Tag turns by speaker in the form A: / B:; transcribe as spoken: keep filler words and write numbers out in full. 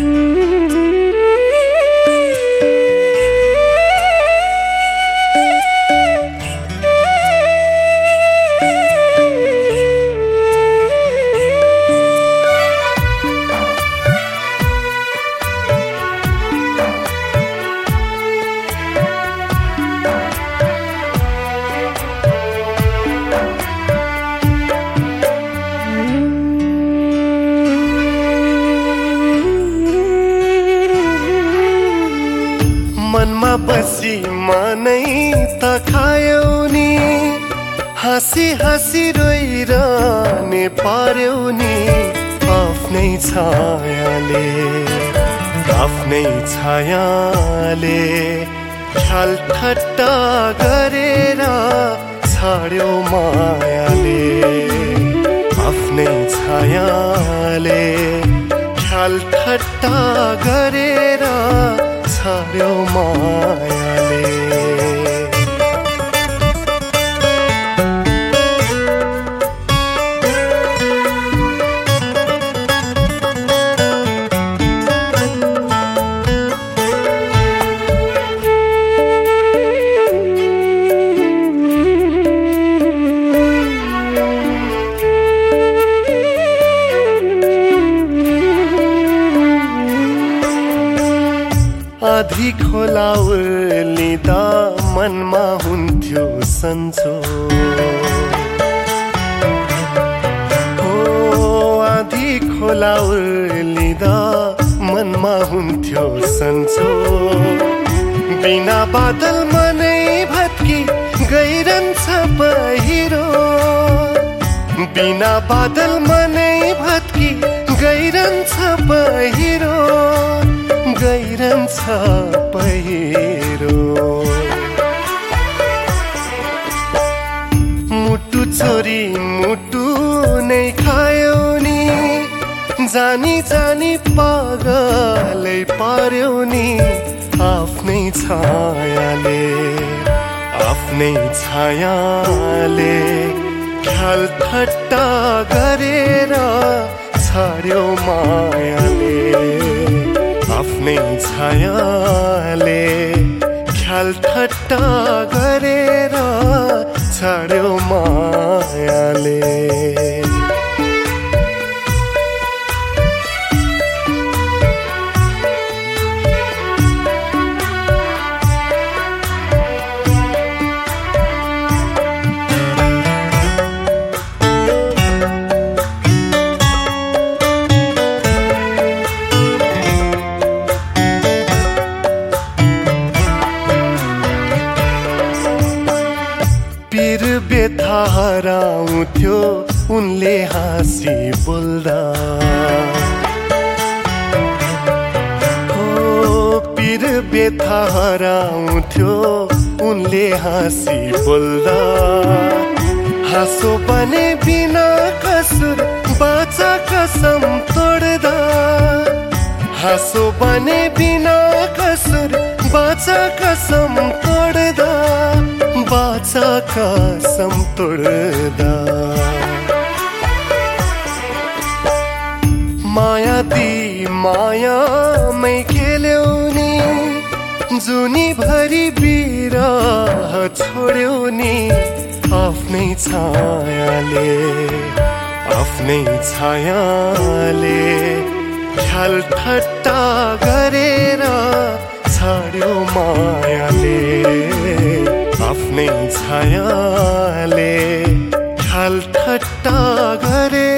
A: मनमा बसी मनै त खायौ नि, हाँसी हाँसी रोइरहने पार्यौ नि, आफ्नै छायाले आफ्नै छायाले ख्याल ठट्टा गरेर छाड्यौ मायाले, आफ्नै छायाले ख्याल ठट्टा गरेर छाड्यौ मायाले। आधी खोला उर्लिँदा मनमा हुन्थ्यो सन्चो, हो आधी खोला उर्लिँदा मनमा हुन्थ्यो सन्चो, बिना बादल मनै भत्की गइरहन्छ पहिरो, बिना बादल मनै भत्की गइरहन्छ पहिरो, गइरहन्छ पहिरो। मुटु चोरी मुटु नै खायौ नि, जानी जानी पागलै पार्यौ नि, आफ्नै छायाले आफ्नै छायाले ख्याल ठट्टा गरेर छाड्यौ मायाले, आफ्नै छायाले ख्याल ठट्टा गरेर छाड्यौ मायाले। पीर व्यथा हराउँथ्यो उनले हाँसी बोल्दा, हो पीर व्यथा हराउँथ्यो उनले हाँसी बोल्दा, हाँसो बने बिना कसुर बाचा कसम तोड्दा, हाँसो बने बिना कसुर बाचा कसम तोड्दा, बाचा कसम तोड्दा। माया दी मायामै खेल्यौ नि, जुनी भरि बिरह छोड्यौ नि, आफ्नै छायाले आफ्नै छायाले ख्याल ठट्टा गरेर छाड्यौ मायाले, आफ्नै छायाले ख्याल ठट्टा गरे